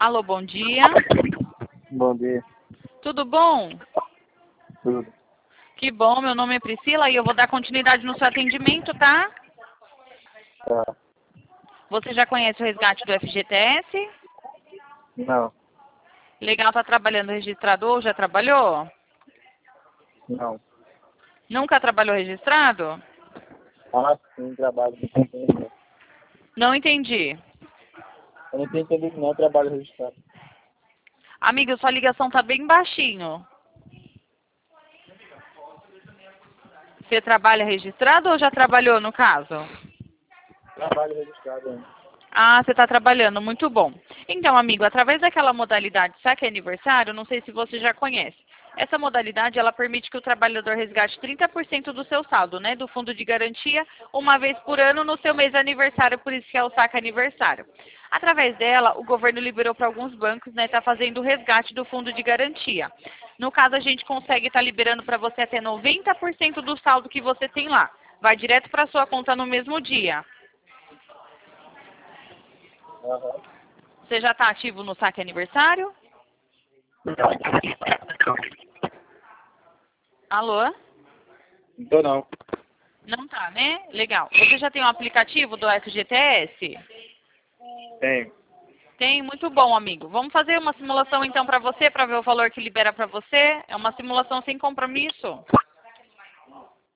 Alô, bom dia. Bom dia. Tudo bom? Tudo. Que bom, meu nome é Priscila e eu vou dar continuidade no seu atendimento, tá? Tá. Você já conhece o resgate do FGTS? Não. Legal, tá trabalhando registrado ou já trabalhou? Não. Nunca trabalhou registrado? Ah, sim, trabalho. Não entendi. Eu não tenho entendido não, trabalho registrado. Amiga, sua ligação tá bem baixinho. Você trabalha registrado ou já trabalhou no caso? Trabalho registrado ainda. Ah, você está trabalhando, muito bom. Então, amigo, através daquela modalidade Saque Aniversário, não sei se você já conhece. Essa modalidade, ela permite que o trabalhador resgate 30% do seu saldo, né, do fundo de garantia, uma vez por ano no seu mês de aniversário, por isso que é o Saque Aniversário. Através dela, o governo liberou para alguns bancos, né, tá fazendo o resgate do fundo de garantia. No caso, a gente consegue estar liberando para você até 90% do saldo que você tem lá. Vai direto para sua conta no mesmo dia. Aham. Você já está ativo no Saque Aniversário? Alô? Não tô não. Não tá, né? Legal. Você já tem um aplicativo do FGTS? Tenho. Tem, muito bom, amigo. Vamos fazer uma simulação então para você, para ver o valor que libera para você. É uma simulação sem compromisso.